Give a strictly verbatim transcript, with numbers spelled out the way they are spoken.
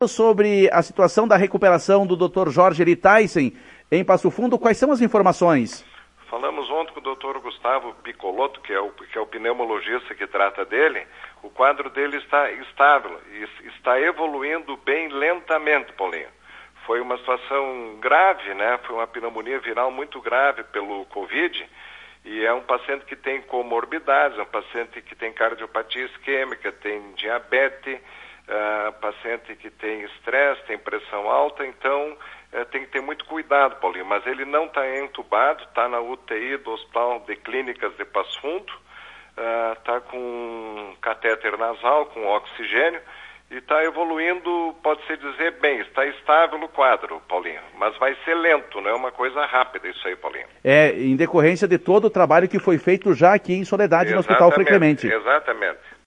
Sobre a situação da recuperação do doutor Jorge Eli Tyson em Passo Fundo, quais são as informações? Falamos ontem com o doutor Gustavo Piccolotto, que é, o, que é o pneumologista que trata dele. O quadro dele está estável e está evoluindo bem lentamente, Paulinho. Foi uma situação grave, né? Foi uma pneumonia viral muito grave pelo Covid e é um paciente que tem comorbidades, é um paciente que tem cardiopatia isquêmica, tem diabetes, Uh, paciente que tem estresse, tem pressão alta, então uh, tem que ter muito cuidado, Paulinho, mas ele não está entubado, está na U T I do Hospital de Clínicas de Passo Fundo, está uh, com catéter nasal, com oxigênio, e está evoluindo, pode-se dizer bem, está estável o quadro, Paulinho, mas vai ser lento, não é uma coisa rápida isso aí, Paulinho. É, em decorrência de todo o trabalho que foi feito já aqui em Soledade, exatamente, no Hospital Frei Clemente. Exatamente.